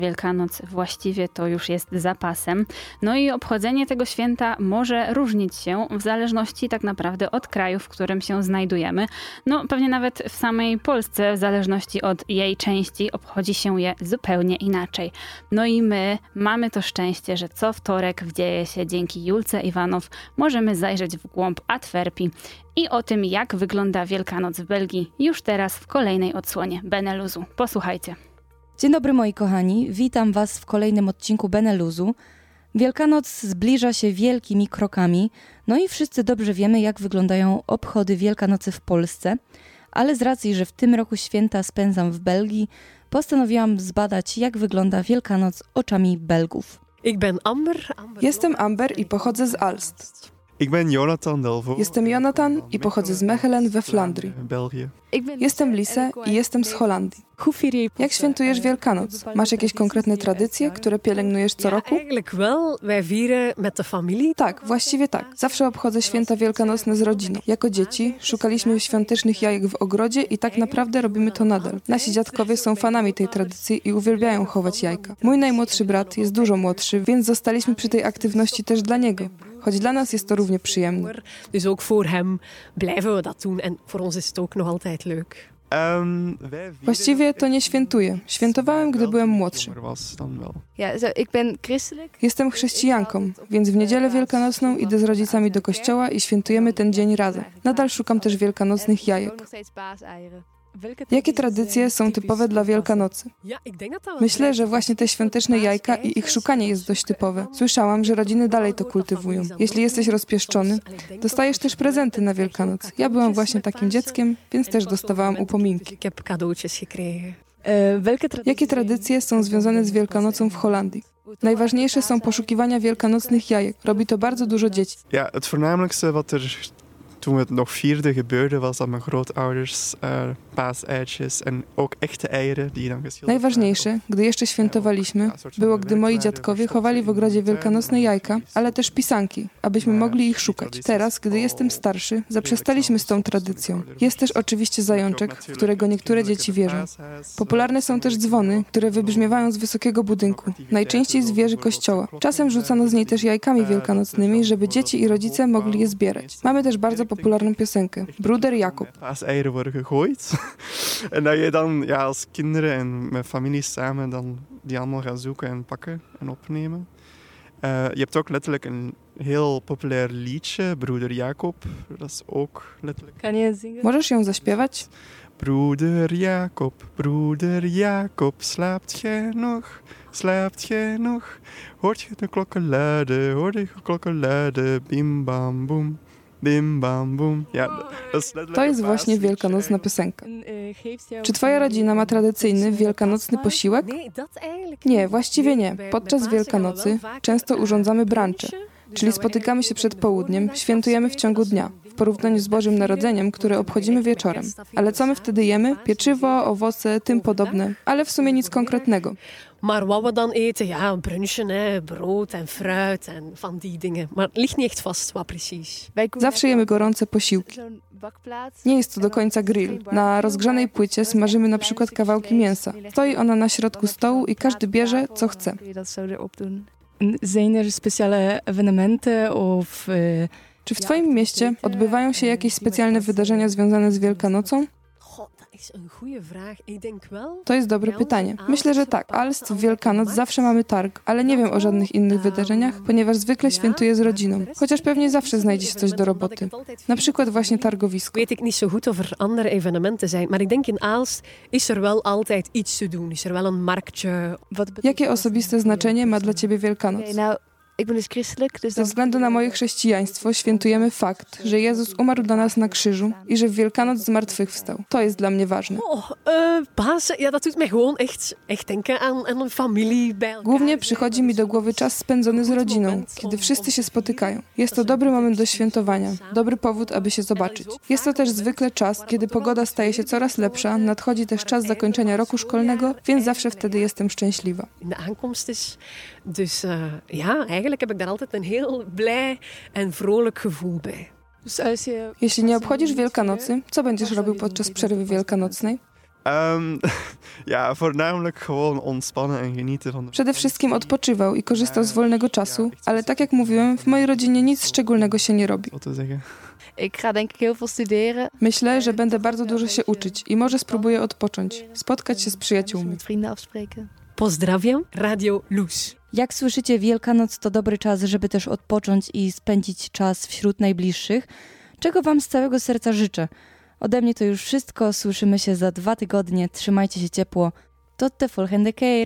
Wielkanoc właściwie to już jest zapasem. No i obchodzenie tego święta może różnić się w zależności tak naprawdę od kraju, w którym się znajdujemy. No pewnie nawet w samej Polsce, w zależności od jej części, obchodzi się je zupełnie inaczej. No i my mamy to szczęście, że co wtorek wdzieje się dzięki Julce Iwanow. Możemy zajrzeć w głąb Antwerpii i o tym, jak wygląda Wielkanoc w Belgii już teraz w kolejnej odsłonie Beneluzu. Posłuchajcie. Dzień dobry moi kochani, witam Was w kolejnym odcinku Beneluzu. Wielkanoc zbliża się wielkimi krokami, no i wszyscy dobrze wiemy, jak wyglądają obchody Wielkanocy w Polsce, ale z racji, że w tym roku święta spędzam w Belgii, postanowiłam zbadać, jak wygląda Wielkanoc oczami Belgów. Jestem Amber i pochodzę z Aalst. Jonathan Jestem Jonathan i pochodzę z Mechelen we Flandrii. Jestem Lise i jestem z Holandii. Jak świętujesz Wielkanoc? Masz jakieś konkretne tradycje, które pielęgnujesz co roku? Tak, właściwie tak. Zawsze obchodzę święta wielkanocne z rodziną. Jako dzieci szukaliśmy świątecznych jajek w ogrodzie i tak naprawdę robimy to nadal. Nasi dziadkowie są fanami tej tradycji i uwielbiają chować jajka. Mój najmłodszy brat jest dużo młodszy, więc zostaliśmy przy tej aktywności też dla niego. Choć dla nas jest to równie przyjemne. Dus ook voor hem blijven we dat doen en voor ons is het ook nog altijd leuk. Właściwie to nie świętuję. Świętowałem, gdy byłem młodszy. Jestem chrześcijanką, więc w niedzielę wielkanocną idę z rodzicami do kościoła i świętujemy ten dzień razem. Nadal szukam też wielkanocnych jajek. Jakie tradycje są typowe dla Wielkanocy? Myślę, że właśnie te świąteczne jajka i ich szukanie jest dość typowe. Słyszałam, że rodziny dalej to kultywują. Jeśli jesteś rozpieszczony, dostajesz też prezenty na Wielkanoc. Ja byłam właśnie takim dzieckiem, więc też dostawałam upominki. Jakie tradycje są związane z Wielkanocą w Holandii? Najważniejsze są poszukiwania wielkanocnych jajek. Robi to bardzo dużo dzieci. Ja, het voornamelijkste wat er toen we het nog vierden gebeurde, was dat mijn grootouders paaseitjes en ook echte eieren die dan geschilderd. Najważniejsze, gdy jeszcze świętowaliśmy, było, gdy moi dziadkowie chowali w ogrodzie wielkanocne jajka, ale też pisanki, abyśmy mogli ich szukać. Teraz, gdy jestem starszy, zaprzestaliśmy z tą tradycją. Jest też oczywiście zajączek, w którego niektóre dzieci wierzą. Popularne są też dzwony, które wybrzmiewają z wysokiego budynku, najczęściej z wieży kościoła. Czasem rzucano z niej też jajkami wielkanocnymi, żeby dzieci i rodzice mogli je zbierać. Mamy też bardzo popularną piosenkę, Broeder Jakob. Paaseieren worden gegooid. En dat je dan als kinderen en met familie samen dan die allemaal gaan zoeken en pakken en opnemen. Je hebt ook letterlijk een heel populair liedje, Broeder Jakob. Dat is ook letterlijk. Kan je zingen? Możesz ją zaśpiewać? Broeder Jakob, slaapt gij nog? Slaapt gij nog? Hoort je de klokken luiden? Hoort je de klokken luiden? Bim bam boem. Bim bam bum. Ja, to jest właśnie wielkanocna piosenka. Czy twoja rodzina ma tradycyjny wielkanocny posiłek? Nie, właściwie nie. Podczas Wielkanocy często urządzamy brunche, czyli spotykamy się przed południem, świętujemy w ciągu dnia, w porównaniu z Bożym Narodzeniem, które obchodzimy wieczorem. Ale co my wtedy jemy? Pieczywo, owoce, tym podobne, ale w sumie nic konkretnego. Maar wat we dan eten, ja, brunchen, brood en fruit en van die dingen. Maar het ligt niet echt vast, wat precies. Zawsze jemy gorące posiłki. Nie jest to do końca grill. Na rozgrzanej płycie smażymy na przykład kawałki mięsa. Stoi ona na środku stołu i każdy bierze, co chce. Zijn er speciale evenementen of... Czy w twoim mieście odbywają się jakieś specjalne wydarzenia związane z Wielkanocą? To jest dobre pytanie. Myślę, że tak. Aalst w Wielkanoc zawsze mamy targ, ale nie wiem o żadnych innych wydarzeniach, ponieważ zwykle świętuję z rodziną. Chociaż pewnie zawsze znajdzie się coś do roboty. Na przykład właśnie targowisko. Weet ik niet zo goed of er andere evenementen zijn, maar ik denk in Aalst is er wel altijd iets te doen. Is er wel een marktje. Jakie osobiste znaczenie ma dla ciebie Wielkanoc? Ze względu na moje chrześcijaństwo świętujemy fakt, że Jezus umarł dla nas na krzyżu i że w Wielkanoc zmartwychwstał. To jest dla mnie ważne. Pasen, ja, dat doet mij gewoon echt denken aan een familie bij elkaar. Głównie przychodzi mi do głowy czas spędzony z rodziną, kiedy wszyscy się spotykają. Jest to dobry moment do świętowania, dobry powód, aby się zobaczyć. Jest to też zwykle czas, kiedy pogoda staje się coraz lepsza, nadchodzi też czas zakończenia roku szkolnego, więc zawsze wtedy jestem szczęśliwa. De aankomst is, dus ja, eigenlijk heb ik daar altijd een heel blij en vrolijk gevoel bij. Jeśli nie obchodzisz Wielkanocy, co będziesz robił podczas przerwy wielkanocnej? Ja, voornamelijk gewoon ontspannen en genieten van de... Przede wszystkim odpoczywał i korzystał z wolnego czasu, ale tak jak mówiłem, w mojej rodzinie nic szczególnego się nie robi. Wat te zeggen. Ik ga denk ik heel veel studeren. Myślę, że będę bardzo dużo się uczyć i może spróbuję odpocząć, spotkać się z przyjaciółmi. Met vrienden afspreken. Pozdrawiam, Radio Luz. Jak słyszycie, Wielkanoc to dobry czas, żeby też odpocząć i spędzić czas wśród najbliższych, czego wam z całego serca życzę. Ode mnie to już wszystko, słyszymy się za 2 tygodnie, trzymajcie się ciepło. Tot de volgende keer.